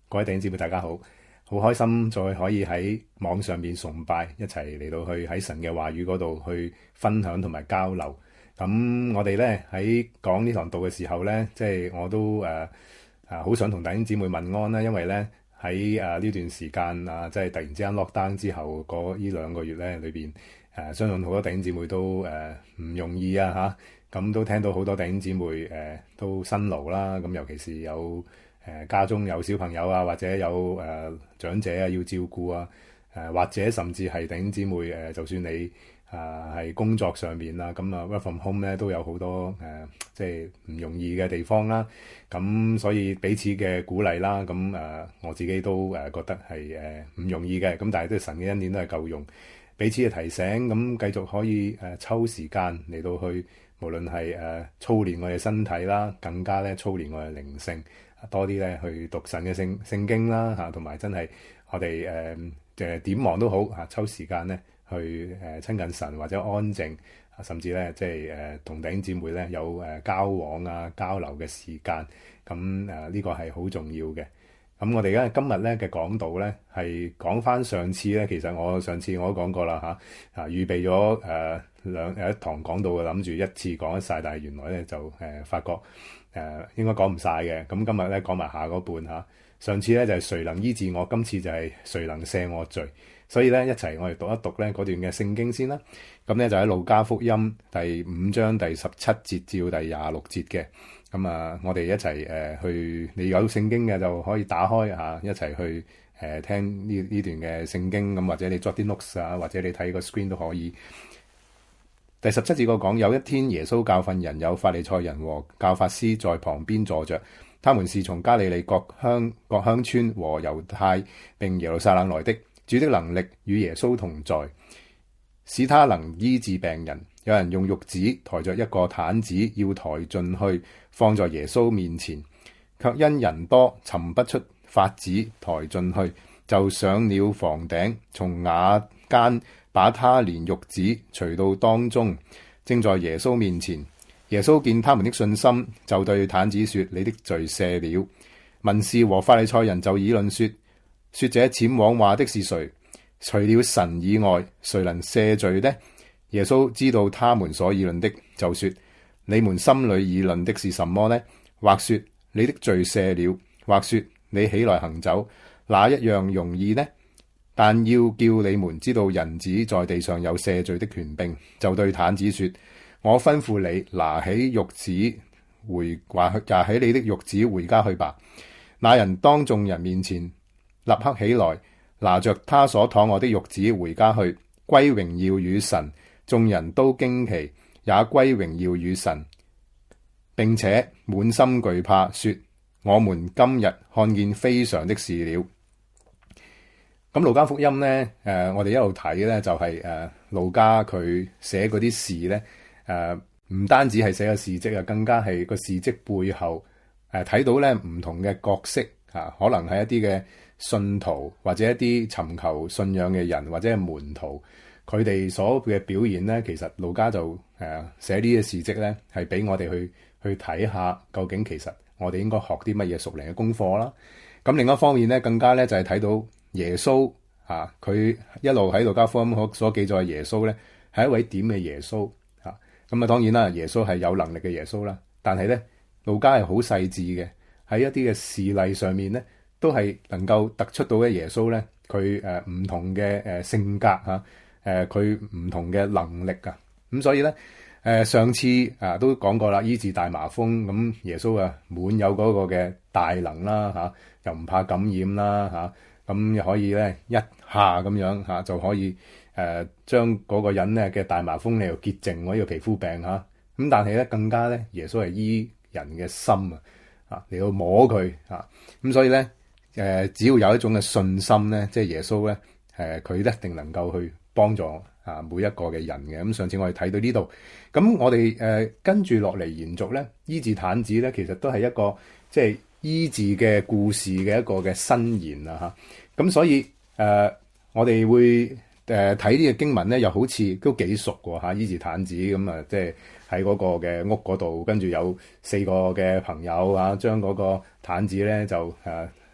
各位弟兄姊妹大家好，好開心再可以喺網上面崇拜，一齊嚟到去喺神嘅話語嗰度去分享同埋交流。咁我哋咧喺講呢堂道嘅時候咧，即係我都好想同弟兄姊妹問安啦，因為咧喺呢段時間即係突然之間 lock down 之後嗰呢2個月咧裏邊相信好多弟兄姊妹都唔容易啊嚇，咁都聽到好多弟兄姊妹都辛勞啦，咁尤其是有家中有小朋友啊，或者有長者啊要照顧啊，或者甚至係弟兄姊妹就算你係工作上面啦，咁work from home 咧都有好多即係唔容易嘅地方啦。咁所以彼此嘅鼓勵啦，咁我自己都覺得係唔容易嘅。咁但係都神嘅恩典都係夠用，彼此嘅提醒，咁繼續可以抽時間嚟到去，無論係操練我哋身體啦，更加咧操練我哋靈性。多啲咧去讀神嘅聖經啦嚇，同埋真係我哋點忙都好嚇，抽時間咧去親近神或者安靜，甚至咧即係同弟兄姊妹咧有交往交流嘅時間，咁呢個係好重要嘅。咁我哋今日咧嘅講道咧係講翻上次咧，其實上次我都講過啦嚇，預備咗一堂講道嘅，諗住一次講得晒，但係原來咧就發覺應該講唔晒嘅。咁今日咧講埋下嗰半嚇。上次咧就係誰能醫治我，今次就係誰能赦我罪。所以咧一齊我哋讀一讀咧嗰段嘅聖經先啦。咁咧就喺路加福音第5章第17節至到第26節嘅。咁我哋一齊去，你有聖經嘅就可以打開一齊去聽呢段嘅聖經。咁或者你作啲 notes 或者你睇個 screen 都可以。第17節講，有一天耶穌教訓人，有法利賽人和教法師在旁邊坐着，他們是從加利利各鄉村和猶太並耶路撒冷來的。主的能力與耶穌同在，使他能醫治病人。有人用褥子抬着一個毯子，要抬進去放在耶穌面前，卻因人多尋不出法子抬進去，就上了房頂，從瓦間把他連褥子除到當中，正在耶穌面前。耶穌見他們的信心，就對毯子說：你的罪赦了。文士和法利賽人就議論說這僭妄話的是誰？除了神以外，誰能赦罪呢？耶穌知道他們所議論的，就說：你們心裏議論的是什麼呢？或說你的罪赦了，或說你起來行走，哪一樣容易呢？但要叫你們知道人子在地上有赦罪的權柄，就對毯子說：我吩咐你拿起褥子拿起你的褥子回家去吧。那人當眾人面前立刻起來，拿着他所躺臥的褥子回家去，歸榮耀與神。眾人都驚奇，也歸榮耀與神，並且滿心懼怕，說：我們今日看見非常的事了。咁路加福音咧，我哋一路睇咧就係路加佢寫嗰啲事咧，唔單止係寫個事蹟啊，更加係個事蹟背後睇到咧唔同嘅角色可能係一啲嘅信徒或者一啲尋求信仰嘅人或者係門徒，佢哋所嘅表現咧，其實路加就寫呢啲事蹟咧，係俾我哋去睇下究竟其實我哋應該學啲乜嘢屬靈嘅功課啦。咁另一方面咧，更加咧就係睇到耶穌佢一路喺路加福音所記載嘅耶穌咧，係一位點嘅耶穌咁當然啦，耶穌係有能力嘅耶穌啦，但係咧路加係好細緻嘅，喺一啲嘅事例上面咧，都係能夠突出到嘅耶穌咧，佢唔同嘅性格佢唔同嘅能力咁所以咧上次都講過啦，醫治大麻風，咁耶穌滿有嗰個嘅大能啦又唔怕感染啦咁又可以咧一下咁樣就可以將嗰個人咧嘅大麻風嚟到潔淨嗰個皮膚病咁但係咧更加咧耶穌係醫人嘅心嚟到摸佢咁所以咧只要有一種嘅信心咧，即係耶穌咧佢一定能夠去幫助每一個嘅人嘅。咁上次我哋睇到呢度，咁我哋跟住落嚟延續咧醫治毯子咧，其實都係一個即係醫治嘅故事嘅一個嘅伸延咁所以我哋會睇呢個經文咧，又好似都幾熟喎醫治毯子咁即係喺嗰個嘅屋嗰度，跟住有4個嘅朋友將嗰個毯子咧就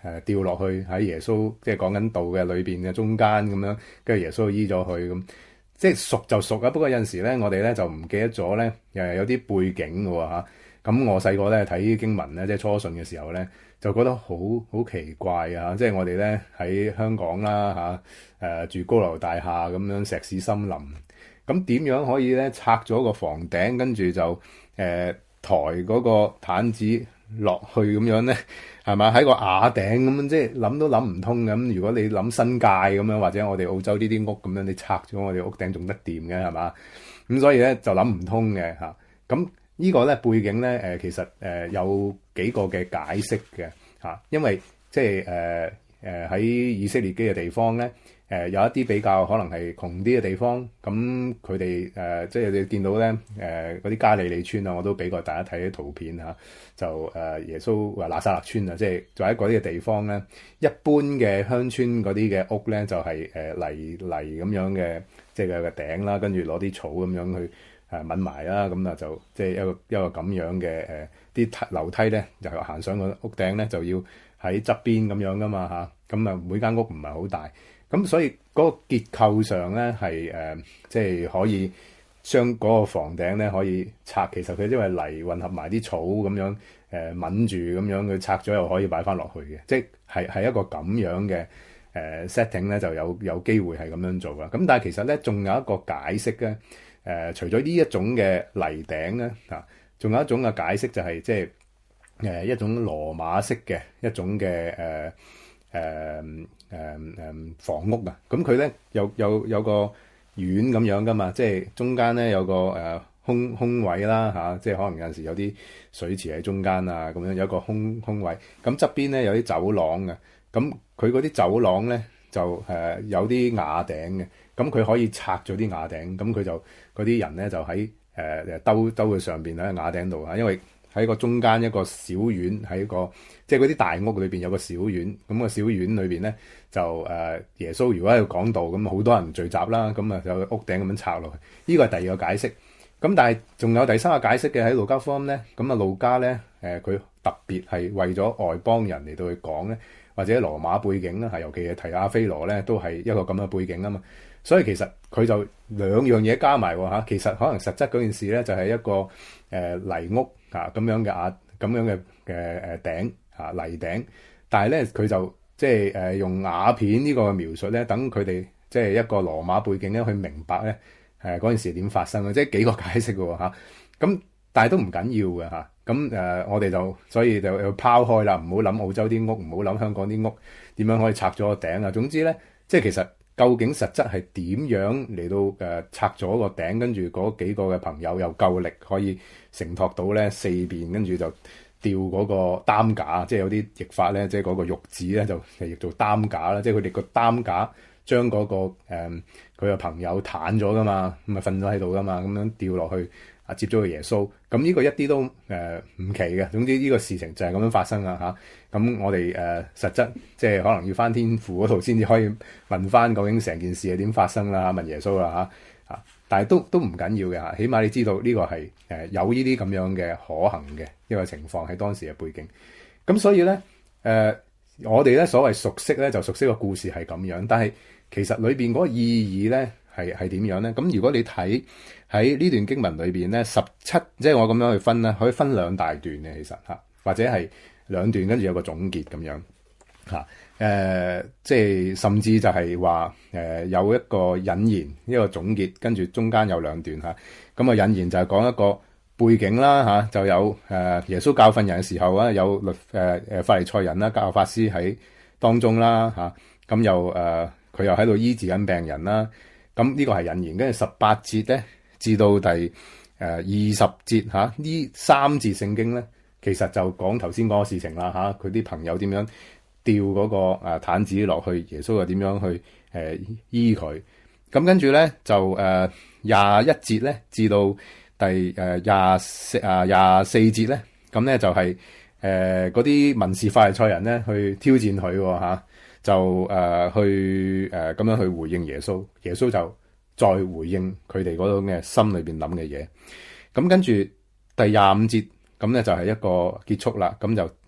掉落去喺耶穌即係講緊道嘅裏邊嘅中間咁樣，跟住耶穌就醫咗佢咁。即係熟就熟啊，不過有陣時咧，我哋咧就唔記得咗咧，有啲背景嘅喎嚇。咁我細個咧睇經文咧，即係初信嘅時候咧，就覺得好奇怪啊！即係我哋咧喺香港啦嚇，住高樓大廈咁樣石屎森林，咁點樣可以咧拆咗個房頂，跟住就抬嗰個毯子落去咁樣咧？係咪喺個瓦頂咁樣，即係諗都諗唔通咁。如果你諗新界咁樣，或者我哋澳洲呢啲屋咁樣，你拆咗我哋屋頂仲得掂嘅係嘛？咁所以咧就諗唔通嘅嚇。咁呢個咧背景咧其實有幾個嘅解釋嘅嚇，因為即係喺以色列嘅地方咧。有一啲比較可能係窮啲嘅地方，咁佢哋即係你見到咧嗰啲加利利村啊，我都俾過大家睇啲圖片嚇，就耶穌話拿撒勒村啊，即係就喺嗰啲嘅地方咧，一般嘅鄉村嗰啲嘅屋咧就係泥咁樣嘅，即係有個頂啦，跟住攞啲草咁樣去抿埋啦，咁啊就即係一個咁樣嘅啲樓梯咧，就行上個屋頂咧就要喺側邊咁樣噶嘛嚇，咁啊每間屋唔係好大。咁所以嗰個結構上咧係即係可以將嗰個房頂咧可以拆，其實佢因為泥混合埋啲草咁樣抿住咁樣，佢拆咗又可以擺翻落去嘅，即係一個咁樣嘅setting 咧，就有機會係咁樣做啦。咁但係其實咧仲有一個解釋咧，除咗呢一種嘅泥頂咧仲有一種嘅解釋就係即係一種羅馬式嘅一種嘅房屋啊，咁佢咧有個院咁樣噶嘛，即係中間咧有個空位啦嚇，即係可能有陣時有啲水池喺中間啊，咁樣有一個空位，咁側邊咧有啲走廊嘅，咁佢嗰啲走廊咧就有啲瓦頂嘅，咁佢可以拆咗啲瓦頂，咁佢就嗰啲人咧就喺兜佢上邊喺瓦頂度啊，因為喺個中間一個小院，喺個即係嗰啲大屋裏邊有個小院，咁個小院裏邊咧就耶穌如果喺度講道，咁好多人聚集啦，咁啊就屋頂咁樣拆落去。呢個係第二個解釋。咁但係仲有第三個解釋嘅喺路加福音咧，咁啊路加咧佢特別係為咗外邦人嚟到去講咧，或者羅馬背景啦，係尤其係提亞非羅咧都係一個咁嘅背景啊嘛。所以其實佢就兩樣嘢加埋喎嚇，其實可能實質嗰件事咧就係一個泥屋咁樣嘅咁樣嘅頂泥頂，但係咧佢就即係用瓦片呢個描述咧，等佢哋即係一個羅馬背景咧去明白咧嗰件事點發生嘅，即係幾個解釋嘅喎嚇。咁但係都唔緊要嘅嚇。咁我哋就所以就要拋開啦，唔好諗澳洲啲屋，唔好諗香港啲屋點樣可以拆咗個頂啊。總之咧，即係其實究竟實質係點樣嚟到拆咗個頂，跟住嗰幾個嘅朋友又夠力可以承托到咧四邊，跟住就吊嗰個擔架，即係有啲譯法咧，即係嗰個褥子咧就譯做擔架啦，即係佢哋個擔架將嗰個佢嘅朋友攤咗噶嘛，咁啊瞓咗喺度噶嘛，咁樣吊落去接咗個耶穌，咁呢個一啲都唔奇嘅。總之呢個事情就係咁樣發生啦嚇。咁我哋實質即係可能要翻天父嗰度先至可以問翻究竟成件事係點發生啦，問耶穌啦嚇。但係都唔緊要嘅嚇，起碼你知道呢個係有呢啲咁樣嘅可行嘅一個情況喺當時嘅背景。咁所以咧我哋咧所謂熟悉咧就熟悉個故事係咁樣，但係其實裏邊嗰個意義咧係點樣咧？咁如果你睇喺呢段經文裏邊咧17，即係我咁樣去分咧，可以分兩大段嘅其實嚇，或者係兩段跟住有個總結咁樣嚇。即係甚至就係話有一個引言，一個總結，跟住中間有兩段嚇。咁啊引言就係講一個背景啦嚇，就有耶穌教訓人嘅時候啊，有法利賽人啦、教法師喺當中啦嚇。咁又佢又喺度醫治緊病人啦。咁呢個係引言，跟住18節咧至到第20節嚇，呢三節聖經咧，其實就講頭先嗰個事情啦嚇。佢啲朋友點樣吊嗰個毯子落去，耶穌又點樣去醫佢。咁跟住咧就21節咧至到第24節咧，咁咧就係嗰啲文士法利賽人咧去挑戰佢喎嚇。就去咁樣去回應耶穌，耶穌就再回應佢哋嗰種嘅心裏邊諗嘅嘢。咁跟住第25節咁咧就係一個結束啦。咁就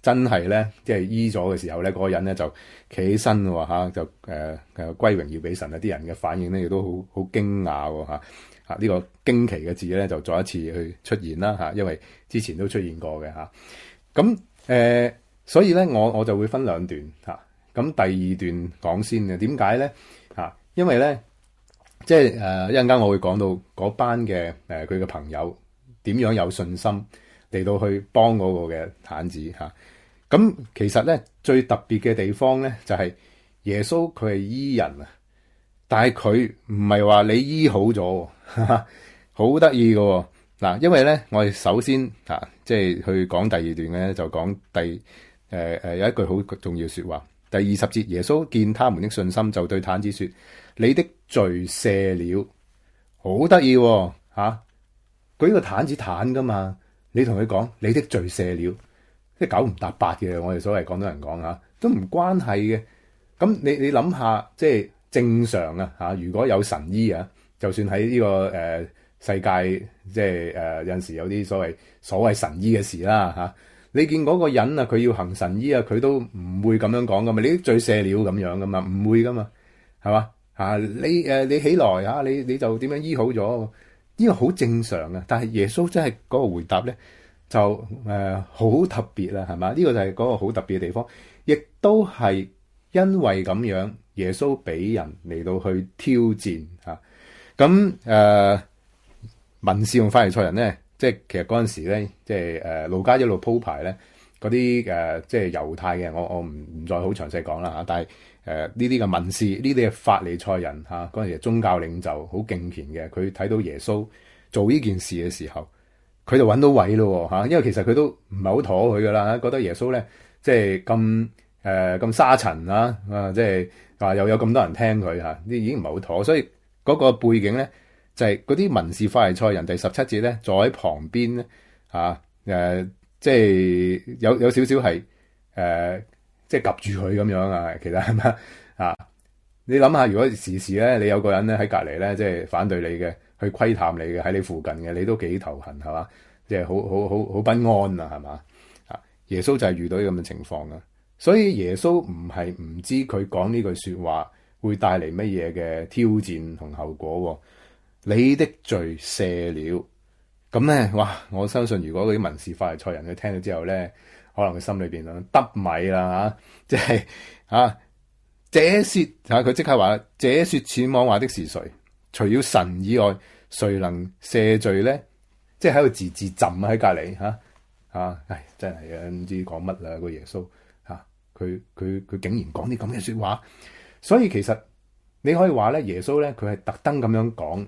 真係咧，即係醫咗嘅時候咧，嗰個人咧就企起身喎嚇，就歸榮耀俾神啊！啲人嘅反應咧亦都好驚訝喎嚇。呢個驚奇嘅字咧就再一次去出現啦嚇，因為之前都出現過嘅嚇。咁所以咧我就會分兩段嚇。咁第二段講先嘅，點解咧嚇？因為咧即係一陣間我會講到嗰班嘅佢嘅朋友點樣有信心嚟到去幫嗰個嘅癱子嚇。咁其實咧最特別嘅地方咧就係耶穌佢係醫人啊，但係佢唔係話你醫好咗，好得意嘅嗱。因為咧我哋首先即係去講第二段嘅咧，就講有一句好重要說話。第20節，耶穌見他們的信心，就對癱子說：你的罪赦了。好得意嚇！佢呢個癱子癱噶嘛，你同佢講你的罪赦了，即係九唔搭八嘅。我哋所謂廣東人講嚇，都唔關係嘅。咁你諗下，即係正常啊嚇！如果有神醫啊，就算喺呢個世界，即係有陣時有啲所謂神醫嘅事啦嚇。你見嗰個人啊，佢要行神醫啊，佢都唔會咁樣講噶嘛。你啲罪赦了咁樣噶嘛，唔會噶嘛，係嘛嚇？你起來嚇，你就點樣醫好咗？呢個好正常啊。但係耶穌真係嗰個回答咧，就好特別啦，係嘛？呢個就係嗰個好特別嘅地方，亦都係因為咁樣，耶穌俾人嚟到去挑戰嚇。咁文士同法利賽人咧。即係其實嗰陣時咧，即係路加一路鋪排咧，嗰啲即係猶太嘅，我唔再好詳細講啦嚇。但係呢啲嘅文士，呢啲嘅法利賽人嚇，嗰陣時宗教領袖好敬虔嘅，佢睇到耶穌做呢件事嘅時候，佢就揾到位咯嚇。因為其實佢都唔係好妥佢噶啦，覺得耶穌咧即係咁沙塵啊，即係話又有咁多人聽佢嚇，呢已經唔係好妥，所以嗰個背景咧。就係嗰啲文士法利賽人第17節咧，坐喺旁邊咧即係有少少係即係及住佢咁樣啊。其實係咪啊？你諗下，如果時時咧，你有個人咧喺隔離咧，即係反對你嘅，去窺探你嘅，喺你附近嘅，你都幾頭痕係嘛？即係好不安啊，係嘛？耶穌就係遇到咁嘅情況啊，所以耶穌唔係唔知佢講呢句説話會帶嚟乜嘢嘅挑戰同後果喎。你的罪赦了，咁咧，哇！我相信如果嗰啲文士法利賽人佢聽到之後咧，可能佢心裏邊啊得米啦嚇，即係這説佢即刻話，這説僭妄話的是誰？除了神以外，誰能赦罪咧？即係喺度自浸喺隔離唉，真係啊，唔知講乜啦個耶穌佢竟然講啲咁嘅説話，所以其實你可以話咧，耶穌咧佢係特登咁樣講。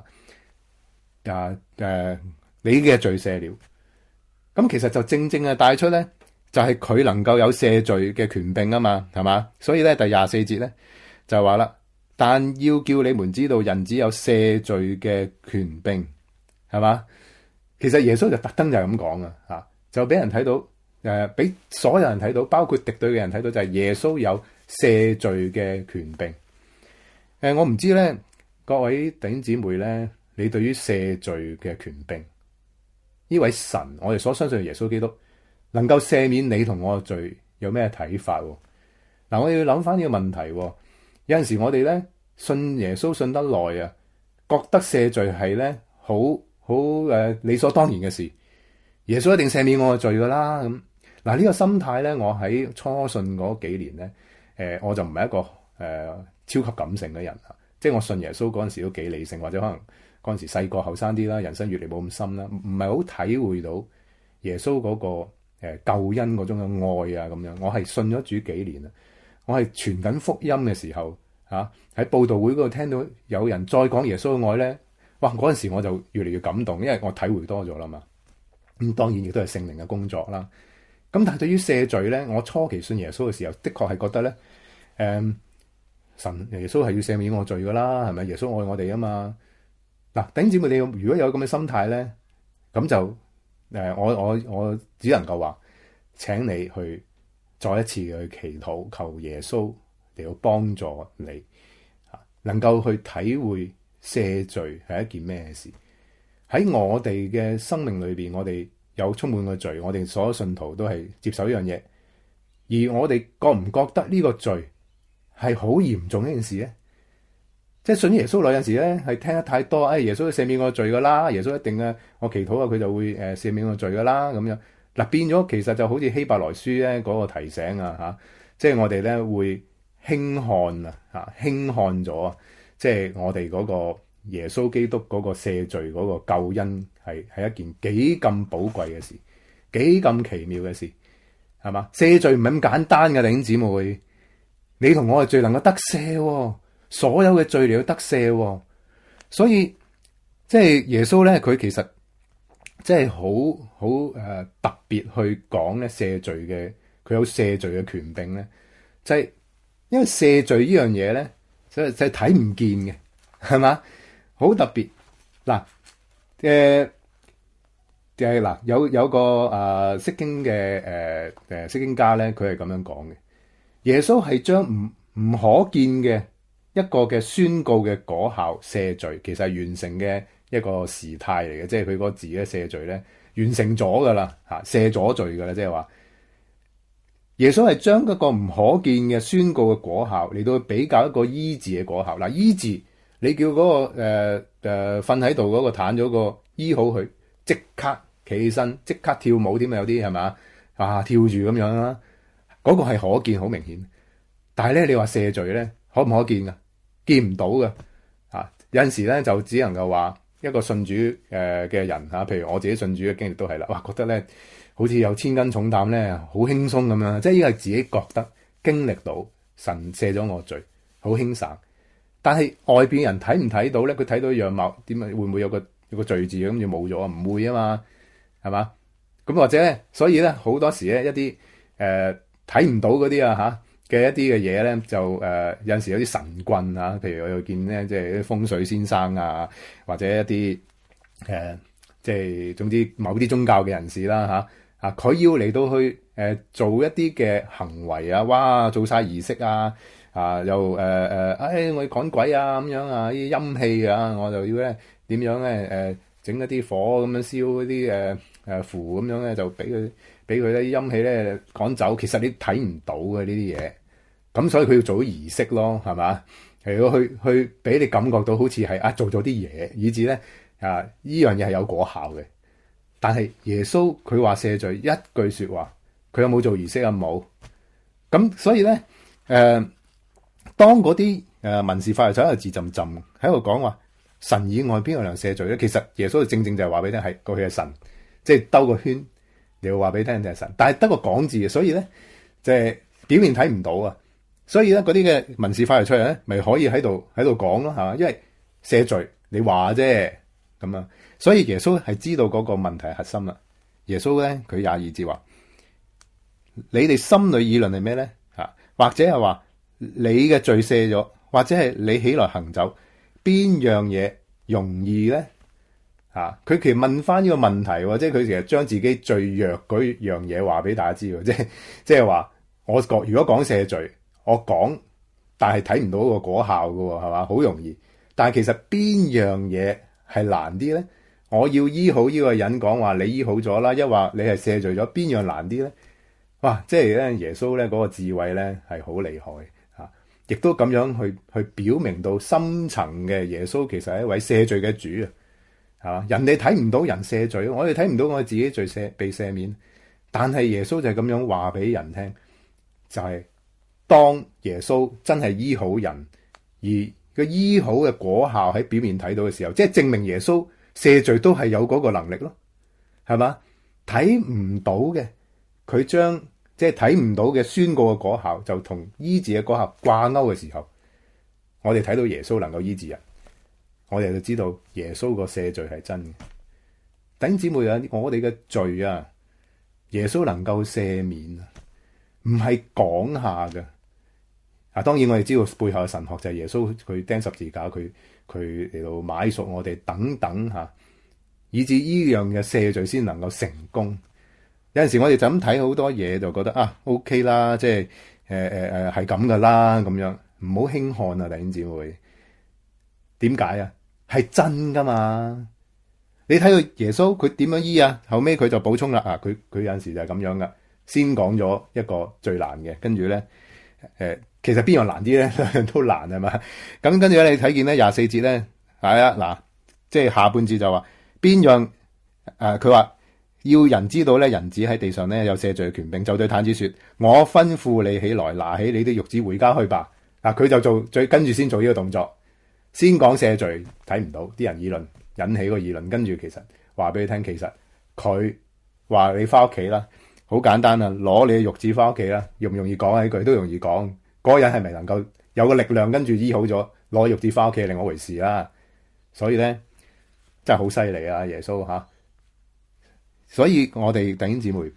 你嘅罪赦了，咁其實就正正係帶出咧，就係佢能夠有赦罪嘅權柄啊嘛，係嘛？所以咧第24節咧就話啦，但要叫你們知道，人子有赦罪嘅權柄，係嘛？其實耶穌就特登就係咁講啊，就俾人睇到，俾所有人睇到，包括敵對嘅人睇到，就係耶穌有赦罪嘅權柄。我唔知咧。各位弟兄姊妹咧，你對於赦罪嘅權柄，呢位神，我哋所相信嘅耶穌基督，能夠赦免你同我嘅罪，有咩睇法？嗱，我哋要諗翻呢個問題。有陣時我哋咧信耶穌信得耐啊，覺得赦罪係咧好理所當然嘅事，耶穌一定赦免我嘅罪噶啦。咁嗱，呢個心態咧，我喺初信嗰幾年咧，我就唔係一個超級感性嘅人。即係我信耶穌嗰陣時都幾理性，或者可能嗰陣時細個後生啲啦，人生閲歷冇咁深啦，唔係好體會到耶穌嗰個救恩嗰種嘅愛啊咁樣。我係信咗主幾年啦，我係傳緊福音嘅時候喺佈道會嗰度聽到有人再講耶穌嘅愛咧，哇！嗰陣時我就越嚟越感動，因為我體會多咗啦嘛。咁當然亦都係聖靈嘅工作啦。咁但係對於赦罪咧，我初期信耶穌嘅時候，的確係覺得咧神耶穌係要赦免我罪噶啦，係咪？耶穌愛我哋啊嘛。嗱，弟兄姊妹，你如果有咁嘅心態咧，咁就我只能夠話請你去再一次去祈禱，求耶穌嚟到幫助你能夠去體會赦罪係一件咩事。喺我哋嘅生命裏邊，我哋有充滿個罪，我哋所有信徒都係接受呢樣嘢。而我哋覺唔覺得呢個罪係好嚴重一件事咧？即係信耶穌有陣時咧係聽得太多，耶穌赦免我罪噶啦，耶穌一定我祈禱佢就會赦免我罪噶啦咁樣。嗱，變咗其實就好似希伯來書咧嗰個提醒即係我哋咧會輕看輕看咗，即係我哋嗰個耶穌基督嗰個赦罪嗰個救恩係一件幾咁寶貴嘅事，幾咁奇妙嘅事，係嘛？赦罪唔係咁簡單嘅，弟兄姊妹，你同我嘅罪能夠得赦，所有嘅罪嚟到得赦，所以即係耶穌咧，佢其實即係好特別去講咧赦罪嘅，佢有赦罪嘅權柄咧，就係因為赦罪呢樣嘢咧，就係睇唔見嘅，係嘛？好特別嗱，嗱有個釋經嘅釋經家咧，佢係咁樣講嘅。耶穌係將唔可見嘅一個嘅宣告嘅果效赦罪，其實係完成嘅一個時態嚟嘅，即係佢個字咧赦罪咧完成咗噶啦嚇，赦咗罪噶啦，即係話耶穌係將嗰個唔可見嘅宣告嘅果效嚟到比較一個醫治嘅果效。嗱，醫治你叫嗰個瞓喺度嗰個癱咗個醫好佢，即刻企起身，即刻跳舞添啊！有啲係嘛跳住咁樣啦，嗰個係可見好明顯。但係咧，你話赦罪咧，可唔可見噶？見唔到噶有陣時咧就只能夠話一個信主嘅人譬如我自己信主嘅經歷都係啦，哇，覺得咧好似有千斤重擔咧，好輕鬆咁樣，即係呢個係自己覺得經歷到神赦咗我罪，好輕省。但係外邊人睇唔睇到咧？佢睇到樣貌點啊？會唔會有個罪字咁就冇咗啊？唔會啊嘛，係嘛？咁或者咧，所以咧好多時咧一啲睇唔到嗰啲嘅一啲嘅嘢咧，就有陣時有啲神棍譬如我又見咧，即係啲風水先生或者一啲即係總之某啲宗教嘅人士啦佢要嚟到去做一啲嘅行為哇，做晒儀式又我要趕鬼咁樣呢啲陰氣我就要咧點樣咧整一啲火咁樣燒一啲符咁樣咧，就俾佢咧陰氣咧趕走。其實你睇唔到嘅呢啲嘢，咁所以佢要做啲儀式咯，係嘛？係要去俾你感覺到好似係做咗啲嘢，以至咧呢樣嘢係有果效嘅。但係耶穌佢話赦罪一句說話，佢有冇做儀式啊？冇。咁所以咧當嗰啲文士法利賽喺度自浸喺度講話神以外邊個能赦罪咧？其實耶穌正正就係話俾你聽係過去係神，即係兜個圈，你會話俾你聽就係神，但係得個講字嘅，所以咧即係表面睇唔到啊。所以咧嗰啲嘅文士法利賽人咧，咪可以喺度講咯，係嘛？因為赦罪你話啫咁啊，所以耶穌係知道嗰個問題核心啦。耶穌咧佢22節話：你哋心裏議論係咩咧？或者係話你嘅罪赦咗，或者係你起來行走，邊樣嘢容易咧？佢其實問翻呢個問題，即係佢其實將自己最弱嗰樣嘢話俾大家知喎，即係話我如果講赦罪，我講，但係睇唔到個果效㗎喎，係嘛？好容易，但係其實邊樣嘢係難啲咧？我要醫好呢個人，講話你醫好咗啦，一話你係赦罪咗，邊樣難啲咧？哇！即係咧耶穌咧嗰個智慧咧係好厲害亦都咁樣去表明到深層嘅耶穌其實係一位赦罪嘅主係嘛？人哋睇唔到人赦罪，我哋睇唔到我哋自己罪被赦免，但係耶穌就係咁樣話俾人聽，就係當耶穌真係醫好人，而個醫好嘅果效喺表面睇到嘅時候，即係證明耶穌赦罪都係有嗰個能力咯，係嘛？睇唔到嘅，佢將即係睇唔到嘅宣告嘅果效，就同醫治嘅果效掛鈎嘅時候，我哋睇到耶穌能夠醫治人，我哋就知道耶穌個赦罪係真嘅。弟兄姊妹我哋嘅罪耶穌能夠赦免唔係講下嘅。當然我哋知道背後嘅神學就係耶穌佢釘十字架，佢嚟到買贖我哋等等以至呢樣嘅赦罪先能夠成功。有陣時我哋就咁睇好多嘢，就覺得OK 啦，即係係咁噶啦，咁樣唔好輕看弟兄姊妹。點解係真噶嘛？ 你睇到耶穌佢點樣醫啊？後尾佢就補充啦，佢有陣時就係咁樣噶，先講咗一個最難嘅，跟住咧其實邊樣難啲咧？兩樣都難係嘛？咁跟住咧，你睇見咧24節咧，係啊嗱，即係下半節就話邊樣佢話要人知道咧，人子喺地上咧有赦罪嘅權柄，就對癱子說：我吩咐你起來，拿起你啲褥子回家去吧。佢就跟住先做呢個動作，先講赦罪，睇唔到啲人議論，引起個議論，跟住其實話俾你聽，其實佢話你翻屋企啦，好簡單啊，攞你嘅褥子翻屋企啦，容唔容易講啊？呢句都容易講，嗰個人係咪能夠有個力量跟住醫好咗，攞褥子翻屋企係另外一回事啦。所以咧真係好犀利啊，耶穌吓。所以我哋弟兄姊妹，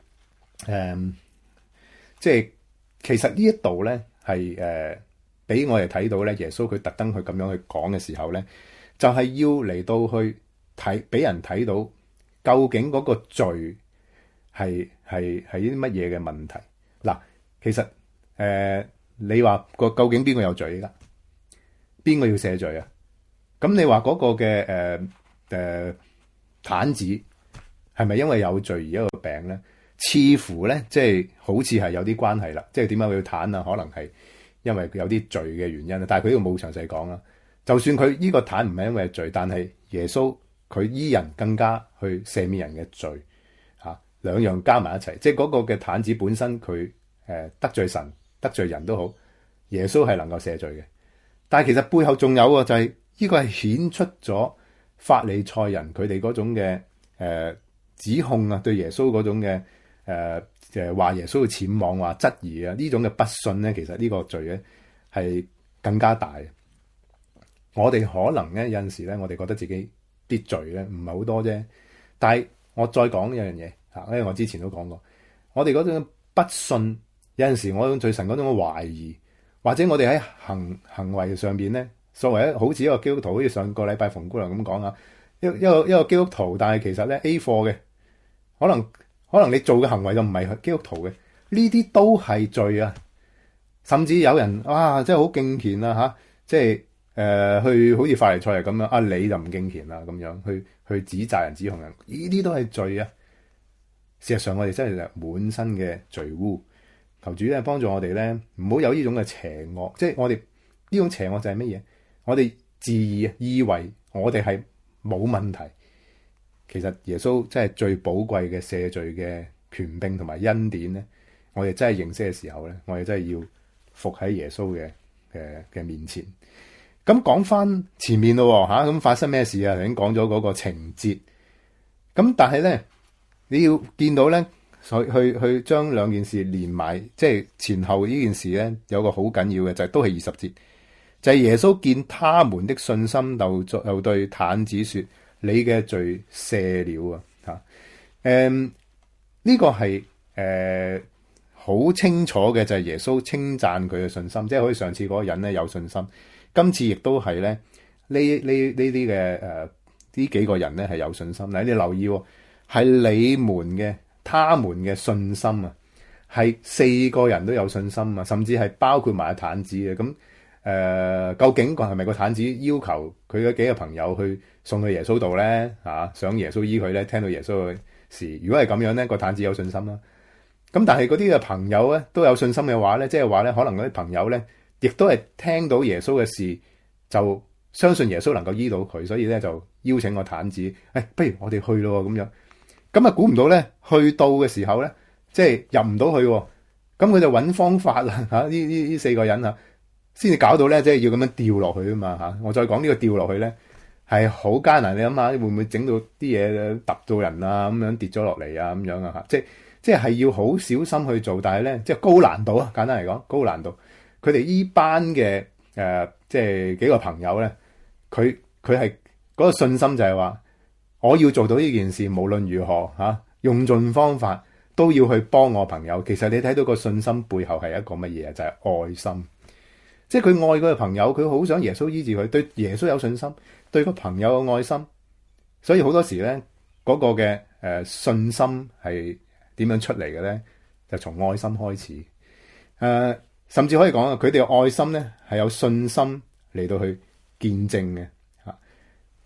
即係其實呢一度咧係俾我哋睇到咧，耶穌佢特登去咁樣去講嘅時候咧，就係要嚟到去睇，俾人睇到究竟嗰個罪係啲乜嘢嘅問題。嗱，其實你話究竟邊個有罪㗎？邊個要赦罪啊？咁你話嗰個嘅癱子係咪因為有罪而一個病咧？似乎咧，即係好似係有啲關係啦。即係點解佢要癱啊？可能係因為佢有啲罪嘅原因啦。但係佢呢度冇詳細講啦。就算佢呢個癱唔係因為罪，但係耶穌佢醫人更加去赦免人嘅罪嚇，兩樣加埋一齊，即係嗰個嘅癱子本身佢得罪神得罪人都好，耶穌係能夠赦罪嘅。但係其實背後仲有喎，就係呢個係顯出咗法利賽人佢哋嗰種嘅指控啊，對耶穌嗰種嘅話耶穌嘅僭妄，話質疑啊，呢種嘅不信咧，其實呢個罪咧係更加大。我哋可能咧有陣時咧，我哋覺得自己啲罪咧唔係好多啫，但係我再講一樣嘢嚇，因為我之前都講過，我哋嗰種不信有陣時，我對神嗰種嘅懷疑，或者我哋喺行為上邊咧，作為好似一個基督徒，好似上個禮拜馮姑娘咁講啊，一個基督徒，但係其實咧 A 貨嘅。可能你做嘅行為就唔係基督徒嘅，呢啲都係罪啊！甚至有人哇，真係好敬虔啊吓，即係去好似法利賽人咁樣啊，你就唔敬虔啦咁樣，去指責人、指控人，呢啲都係罪啊！事實上，我哋真係滿身嘅罪污，求主咧幫助我哋咧，唔好有呢種嘅邪惡，即係我哋呢種邪惡就係乜嘢？我哋自以為我哋係冇問題。其實耶穌真係最寶貴嘅赦罪嘅權柄同埋恩典咧，我哋真係認識嘅時候咧，我哋真係要服喺耶穌嘅面前。咁講翻前面咯吓，咁發生咩事啊？頭先講咗嗰個情節，咁但係咧你要見到咧，去將兩件事連埋，即係前後呢件事咧，有個好緊要嘅就係都係20節，就係耶穌見他們的信心，又對癱子說。你嘅罪赦了啊！呢個係好清楚嘅，就係耶穌稱讚佢嘅信心，即係好似上次嗰個人咧有信心，今次亦都係咧呢啲嘅呢幾個人咧係有信心。嗱，你留意係你們嘅他們嘅信心啊，係4個人都有信心啊，甚至係包括埋癱子嘅咁。究竟係咪個癱子要求佢嘅幾個朋友去送去耶穌度咧？想耶穌醫佢咧？聽到耶穌嘅事，如果係咁樣咧，個癱子有信心啦。咁但係嗰啲嘅朋友咧都有信心嘅話咧，即係話咧，可能嗰啲朋友咧亦都係聽到耶穌嘅事，就相信耶穌能夠醫到佢，所以咧就邀請個癱子，不如我哋去咯咁樣。咁啊，估唔到咧，去到嘅時候咧，即係入唔到去，咁佢就揾方法啦呢4個人先至搞到咧，即係要咁樣掉落去啊嘛嚇！我再講呢個掉落去咧係好艱難，你諗下會唔會整到啲嘢揼到人啊咁樣跌咗落嚟啊咁樣啊嚇！即係要好小心去做，但係咧即係高難度啊！簡單嚟講，高難度。佢哋依班嘅即係幾個朋友咧，佢係嗰個信心就係話，我要做到呢件事，無論如何用盡方法都要去幫我朋友。其實你睇到個信心背後係一個乜嘢啊？就係愛心。即係佢愛佢嘅朋友，佢好想耶穌醫治佢，對耶穌有信心，對個朋友有愛心，所以好多時咧嗰個嘅信心係點樣出嚟嘅咧？就從愛心開始。甚至可以講啊，佢哋嘅愛心咧係有信心嚟到去見證嘅嚇。而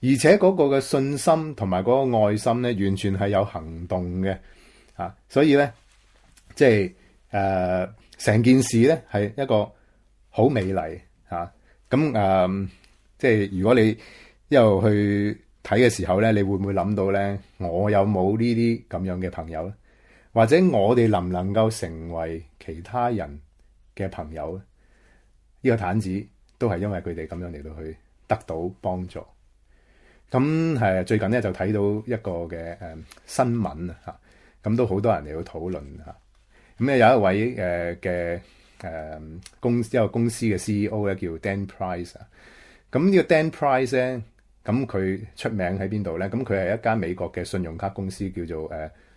而且嗰個嘅信心同埋嗰個愛心咧，完全係有行動嘅所以咧，即係成件事咧係一個好美麗咁即係如果你一路去睇嘅時候咧，你會唔會諗到咧？我有冇呢啲咁樣嘅朋友咧？或者我哋能唔能夠成為其他人嘅朋友咧？呢個毯子都係因為佢哋咁樣嚟到去得到幫助。咁最近咧就睇到一個嘅新聞咁都好多人嚟到討論咁咧有一位嘅一個公司嘅 CEO 咧叫 Dan Price 咁呢個 Dan Price 咧，咁佢出名喺邊度咧？咁佢係一間美國嘅信用卡公司，叫做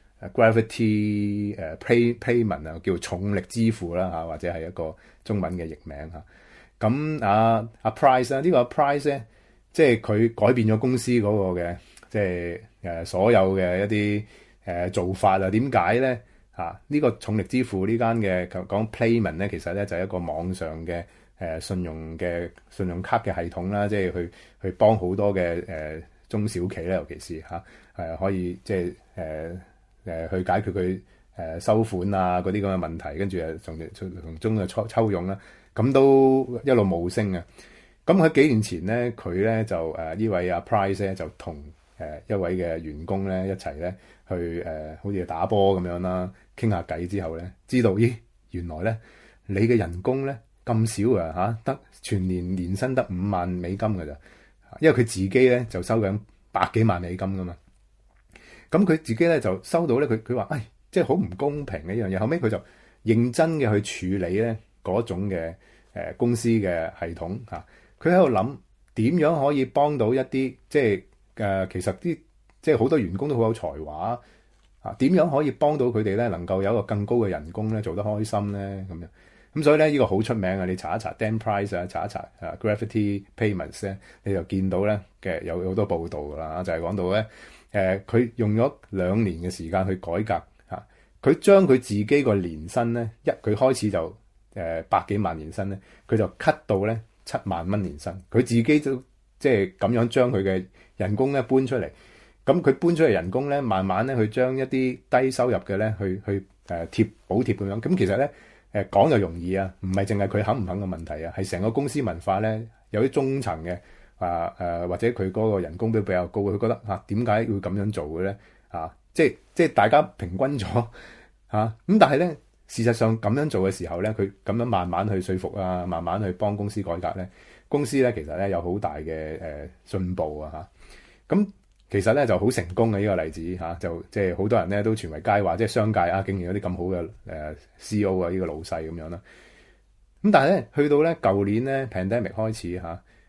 Gravity Payment 叫重力支付啦或者係一個中文嘅譯名咁阿 Price 呢個 Price 咧，即係佢改變咗公司嗰個嘅即係所有嘅一啲做法點解咧？呢個重力支付呢間嘅講 Payment 咧，其實咧就係一個網上嘅信用卡嘅系統啦，即係去幫好多嘅中小企咧，尤其是可以即係去解決佢收款嗰啲咁嘅問題，跟住從中嘅抽佣啦，咁都一路冇升啊！咁喺幾年前咧，佢咧就呢位阿 Price 咧就同一位嘅員工咧一齊咧去好似打波咁樣啦，傾下偈之後咧，知道原來咧你嘅人工咧咁少得全年年薪得5萬美金㗎咋，因為佢自己咧就收緊百幾萬美金㗎嘛。咁佢自己咧就收到咧，佢話即係好唔公平嘅一樣嘢。後尾佢就認真嘅去處理咧嗰種嘅公司嘅系統佢喺度諗點樣可以幫到一啲即係其實啲即係好多員工都好有才華點樣可以幫到佢哋咧能夠有一個更高嘅人工咧，做得開心咧咁樣。咁所以咧呢個好出名你查一查 Dan Price 查一查Gravity Payments 咧，你就見到咧嘅有好多報道㗎啦，就係講到咧佢用咗2年嘅時間去改革佢將佢自己個年薪咧佢開始就百幾萬年薪咧，佢就 cut 到咧7萬蚊年薪，佢自己都即係咁樣將佢嘅人工咧搬出嚟。咁佢搬出嚟人工咧，慢慢咧去將一啲低收入嘅咧去補貼咁樣。咁其實咧講就容易唔係淨係佢肯唔肯嘅問題係成個公司文化咧有啲中層嘅或者佢嗰個人工都比較高，佢覺得點解會咁樣做嘅咧即係大家平均咗咁但係咧事實上咁樣做嘅時候咧，佢咁樣慢慢去說服慢慢去幫公司改革咧，公司咧其實咧有好大嘅進步咁。其實咧就好成功嘅呢個例子就即係好多人咧都傳為佳話，即係商界竟然有啲咁好嘅CEO呢個老細咁樣啦。咁但係咧去到咧舊年咧 pandemic 開始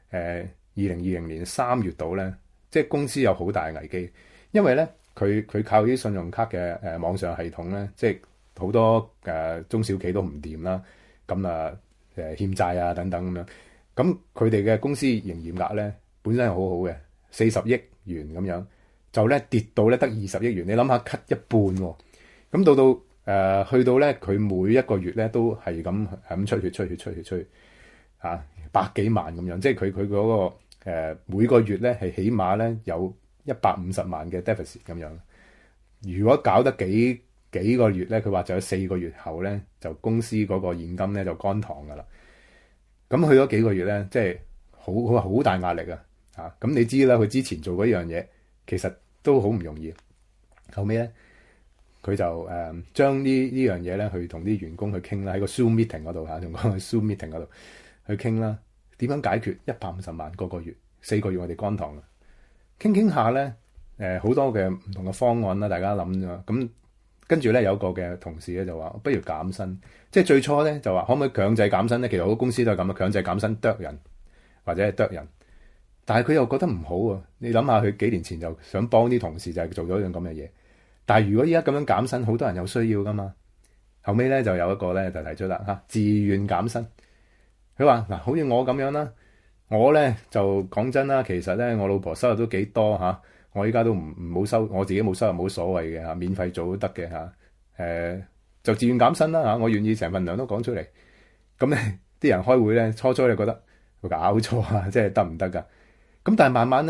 2020年3月度咧，即係公司有好大嘅危機，因為咧佢靠啲信用卡嘅網上系統咧，即係好多中小企都唔掂啦，咁欠債等等咁樣，咁佢哋嘅公司營業額咧本身係好好嘅，40億元咁樣，就咧跌到咧得20億元，你諗下 cut 一半喎，咁到去到咧佢每一個月咧都係咁出血百幾萬咁樣，即係佢嗰個每個月咧係起碼咧有150萬嘅 deficit 咁樣。如果搞得幾個月咧，佢話就有4個月後咧就公司嗰個現金咧就乾塘噶啦。咁去咗幾個月咧，即係好大壓力咁你知啦，佢之前做嗰樣嘢其實都好唔容易。後尾咧佢就將呢樣嘢咧去同啲員工去傾啦，喺個 Zoom meeting 嗰度仲講喺 Zoom meeting 嗰度去傾啦，點樣解決150萬個月4個月我哋乾塘傾下咧好多嘅唔同嘅方案啦，大家諗咗咁，跟住咧有個嘅同事咧就話不如減薪，即係最初咧就話可唔可以強制減薪咧？其實好多公司都係咁強制減薪剁人或者係剁人。但係佢又覺得唔好你諗下佢幾年前就想幫啲同事就係做咗一樣咁嘅嘢，但係如果依家咁樣減薪，好多人有需要噶嘛。後尾咧就有一個咧就提出啦自願減薪。佢話嗱，好似我咁樣啦，我咧就講真啦，其實咧我老婆收入都幾多我依家都唔好收，我自己冇收入冇所謂嘅免費做都得嘅就自願減薪啦我願意成份糧都講出嚟。咁咧啲人開會咧初初就覺得會搞錯即係得唔得㗎？咁但係慢慢咧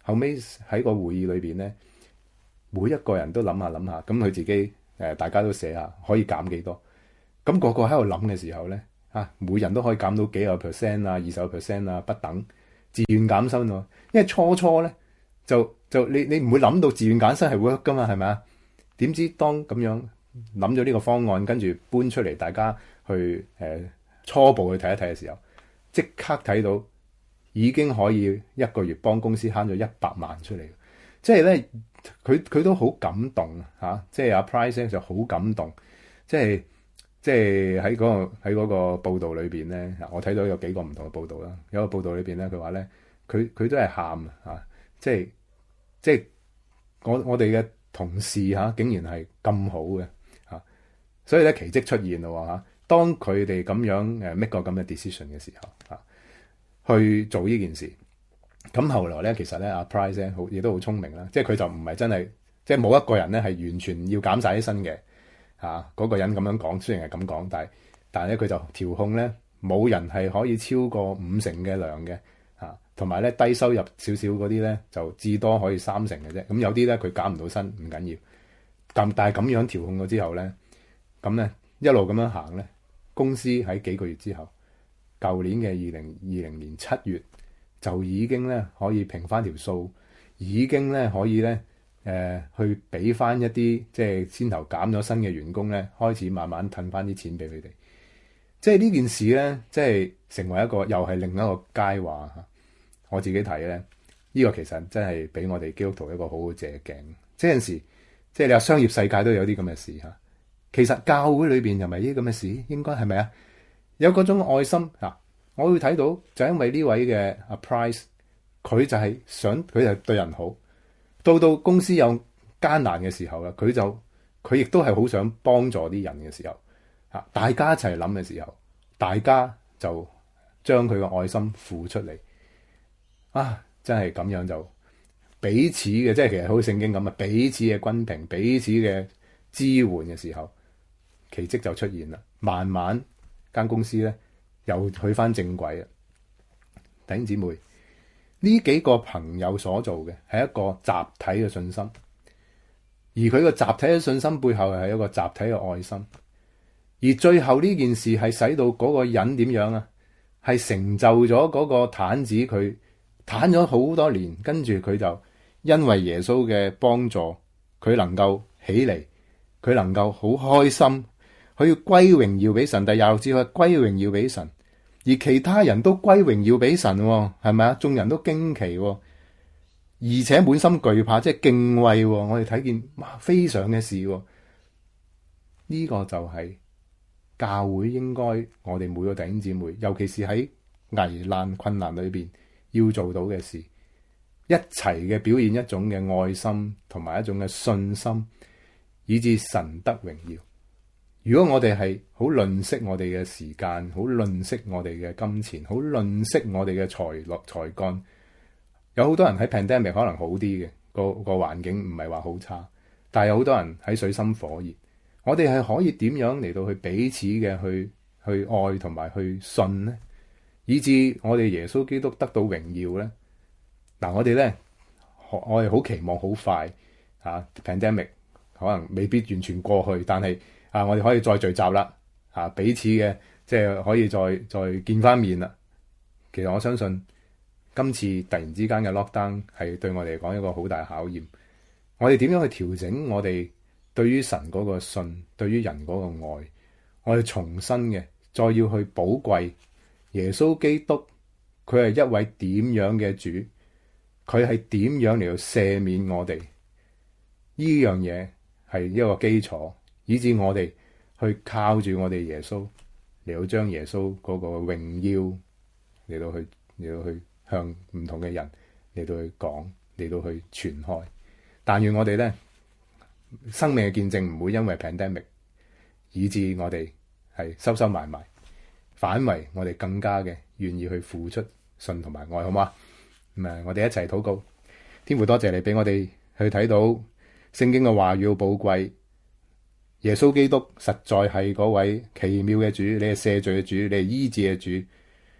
後尾喺個會議裏邊咧，每一個人都諗下，咁佢自己大家都寫下可以減幾多，咁個個喺度諗嘅時候咧，每人都可以減到幾個 percent 啊、20% 啊不等，自願減薪喎。因為初咧就你唔會諗到自願減薪係 work 噶嘛，係咪啊？點知當咁樣諗咗呢個方案，跟住搬出嚟，大家去初步去睇一睇嘅時候，即刻睇到已經可以一個月幫公司慳咗100萬出嚟。即係咧，佢都好感動即係阿 Price 就好感動，即係喺嗰個報道裏邊咧，我睇到有幾個唔同嘅報道啦。有個報道裏邊咧，佢話咧，佢都係喊即係我哋嘅同事竟然係咁好嘅所以咧奇蹟出現咯當佢哋咁樣make 個咁嘅 decision 嘅時候去做呢件事。咁後來咧，其實咧阿 Price 咧亦都好聰明啦，即係佢就唔係真係，即係冇一個人咧係完全要減晒啲薪嘅嗰個人咁樣講，雖然係咁講，但係咧佢就調控咧冇人係可以超過50%嘅糧嘅同埋咧低收入少少嗰啲咧就至多可以30%嘅啫。咁有啲咧佢減唔到薪唔緊要，但係咁樣調控咗之後咧，咁咧一路咁樣行咧，公司喺幾個月之後，舊年嘅2020年7月。就已經咧可以平翻條數，已經咧可以咧去俾翻一啲即係先頭減咗薪嘅員工咧，開始慢慢褪翻啲錢俾佢哋。即係呢件事咧，即係成為一個又係另一個佳話我自己睇咧，呢個其實真係俾我哋基督徒一個好好借鏡。即係有陣時，即係你話商業世界都有啲咁嘅事其實教會裏邊又咪呢啲咁嘅事，應該係咪啊？有嗰種愛心我會睇到就因為呢位嘅阿 Price， 佢就係佢就對人好，到公司有艱難嘅時候佢亦都係好想幫助啲人嘅時候大家一齊諗嘅時候，大家就將佢嘅愛心付出嚟真係咁樣就彼此嘅，即係其實好似聖經咁彼此嘅均平，彼此嘅支援嘅時候，奇蹟就出現啦。慢慢間公司咧又去翻正軌啊！弟兄姊妹，呢幾個朋友所做嘅係一個集體嘅信心，而佢個集體嘅信心背後係一個集體嘅愛心，而最後呢件事係使到嗰個人點樣係成就咗嗰個癱子，佢癱咗好多年，跟住佢就因為耶穌嘅幫助，佢能夠起嚟，佢能夠好開心。佢要歸榮耀俾神，第26節佢歸榮耀俾神，而其他人都歸榮耀俾神，係咪啊？眾人都驚奇，而且滿心懼怕，即係敬畏。我哋睇見非常嘅事，呢個就係教會應該我哋每個弟兄姊妹，尤其是喺危難困難裏邊要做到嘅事，一齊嘅表現一種嘅愛心同埋一種嘅信心，以致神得榮耀。如果我哋係好吝嗇我哋嘅時間，好吝嗇我哋嘅金錢，好吝嗇我哋嘅才幹，有好多人喺 pandemic 可能好啲嘅，個環境唔係話好差，但係有好多人喺水深火熱。我哋係可以點樣嚟到去彼此嘅去愛同埋去信呢？以致我哋耶穌基督得到榮耀呢？我哋咧，我哋好期望好快pandemic 可能未必完全過去，但係我哋可以再聚集啦，彼此嘅即係可以再見翻面啦。其實我相信今次突然之間嘅 lockdown 係對我哋嚟講一個好大嘅考驗。我哋點樣去調整我哋對於神嗰個信，對於人嗰個愛？我哋重新嘅再要去寶貴耶穌基督，佢係一位點樣嘅主？佢係點樣嚟到赦免我哋？呢樣嘢係一個基礎。以致我哋去靠住我哋耶穌嚟到將耶穌嗰個榮耀嚟到去向唔同嘅人嚟到去講，嚟到去傳開。但願我哋咧生命嘅見證唔會因為 pandemic 以致我哋係收埋，反為我哋更加嘅願意去付出信同埋愛，好嗎？咁我哋一齊禱告。天父，多謝你俾我哋去睇到聖經嘅話語好寶貴。耶穌基督實在係嗰位奇妙嘅主，你係赦罪嘅主，你係醫治嘅主。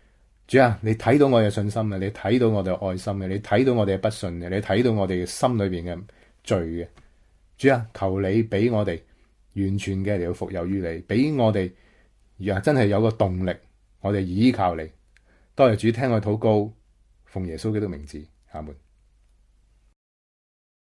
主啊，你睇到我嘅信心嘅，你睇到我哋嘅愛心嘅，你睇到我哋嘅不信嘅，你睇到我哋嘅心裏邊嘅罪嘅。主啊，求你俾我哋完全嘅嚟到服囿於你，俾我哋真係有個動力，我哋依靠你。多謝主聽我禱告，奉耶穌基督名字，阿門。